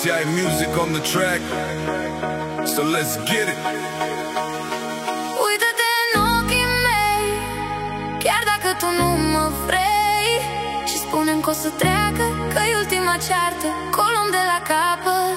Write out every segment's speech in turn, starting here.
CI music on the track, so let's get it. Uită-te în ochii mei, chiar dacă tu nu mă vrei, și spune-mi că o să treacă, că-i ultima ceartă, colom de la capăt.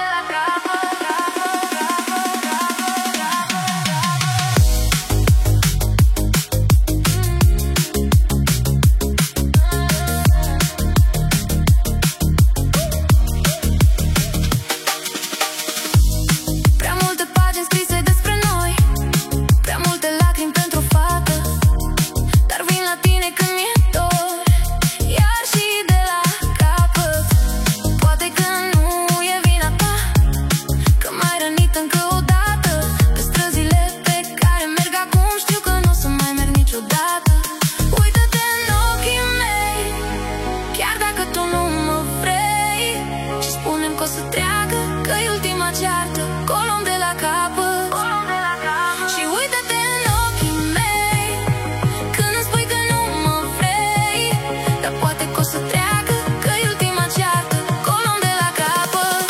O să treacă, că-i ultima ceartă, colom de la capăt. Și uită-te în ochii mei când îmi spui că nu mă vrei, dar poate că o să treacă, că-i ultima ceartă, colom de la capăt.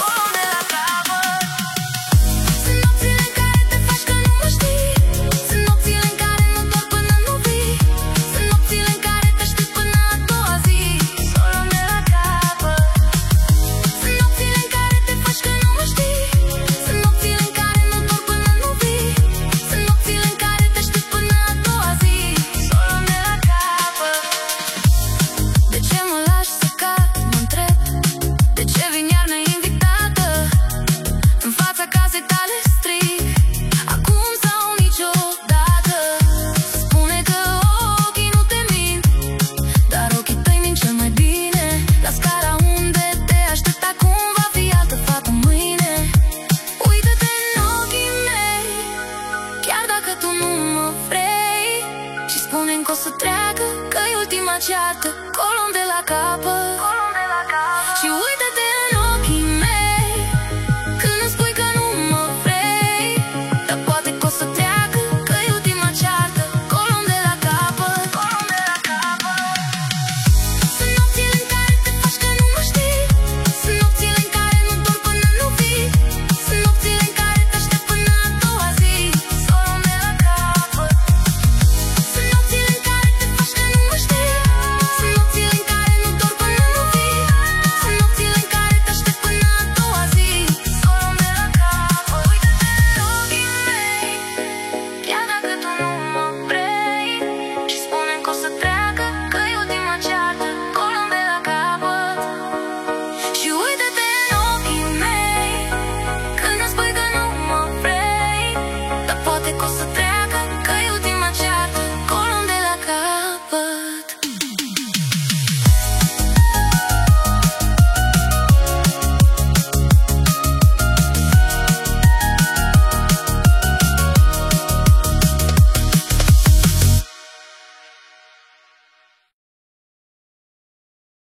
Sunt nopțile în care te faci că nu mă știi, sunt nopțile în care nu dorm până nu vii, sunt nopțile în care te aștept până a doua zi, colom de la capăt. Spune-mi că o să treacă, că-i ultima ceartă, colom de la capăt. Și uite